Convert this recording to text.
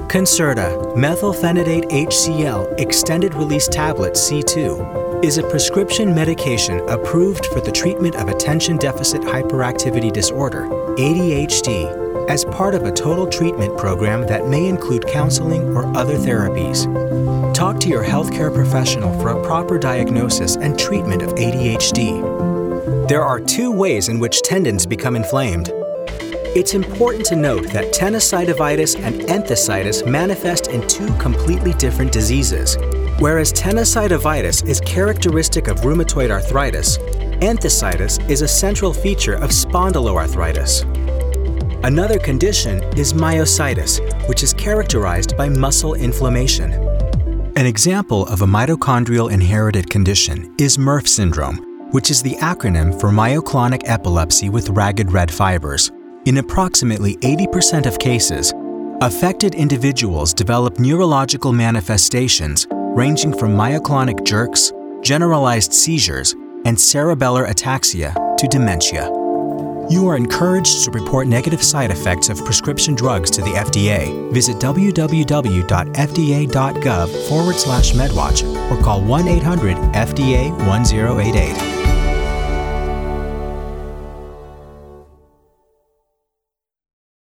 Concerta methylphenidate HCl extended-release tablet C2 is a prescription medication approved for the treatment of attention deficit hyperactivity disorder, ADHD, as part of a total treatment program that may include counseling or other therapies. Talk to your healthcare professional for a proper diagnosis and treatment of ADHD. There are two ways in which tendons become inflamed. It's important to note that tenosynovitis and enthesitis manifest in two completely different diseases. Whereas tenosynovitis is characteristic of rheumatoid arthritis, enthesitis is a central feature of spondyloarthritis. Another condition is myositis, which is characterized by muscle inflammation. An example of a mitochondrial inherited condition is Murph syndrome, which is the acronym for myoclonic epilepsy with ragged red fibers. In approximately 80% of cases, affected individuals develop neurological manifestations ranging from myoclonic jerks, generalized seizures, and cerebellar ataxia to dementia. You are encouraged to report negative side effects of prescription drugs to the FDA. Visit www.fda.gov/medwatch or call 1-800-FDA-1088.